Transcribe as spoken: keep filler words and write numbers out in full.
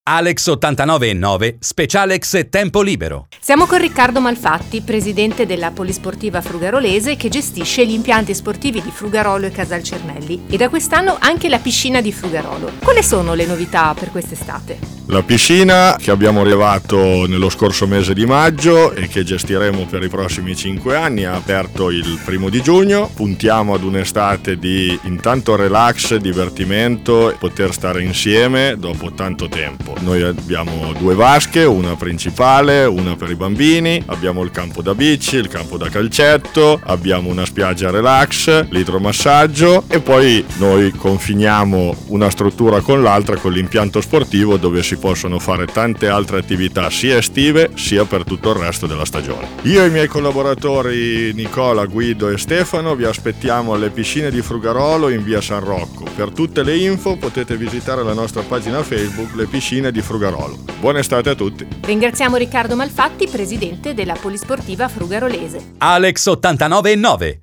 Alex ottantanove e nove, Specialex Tempo Libero. Siamo con Riccardo Malfatti, presidente della Polisportiva Frugarolese, che gestisce gli impianti sportivi di Frugarolo e Casalcernelli e da quest'anno anche la piscina di Frugarolo. Quali sono le novità per quest'estate? La piscina che abbiamo rilevato nello scorso mese di maggio e che gestiremo per i prossimi cinque anni ha aperto il primo di giugno. Puntiamo ad un'estate di intanto relax, divertimento e poter stare insieme dopo tanto tempo. Noi abbiamo due vasche, una principale, una per i bambini, abbiamo il campo da bici, il campo da calcetto, abbiamo una spiaggia relax, l'idromassaggio e poi noi confiniamo una struttura con l'altra con l'impianto sportivo dove si possono fare tante altre attività sia estive sia per tutto il resto della stagione. Io e i miei collaboratori Nicola, Guido e Stefano vi aspettiamo alle piscine di Frugarolo in via San Rocco. Per tutte le info potete visitare la nostra pagina Facebook Le Piscine di Frugarolo. Buona estate a tutti. Ringraziamo Riccardo Malfatti, presidente della Polisportiva Frugarolese. Alex ottantanove e nove.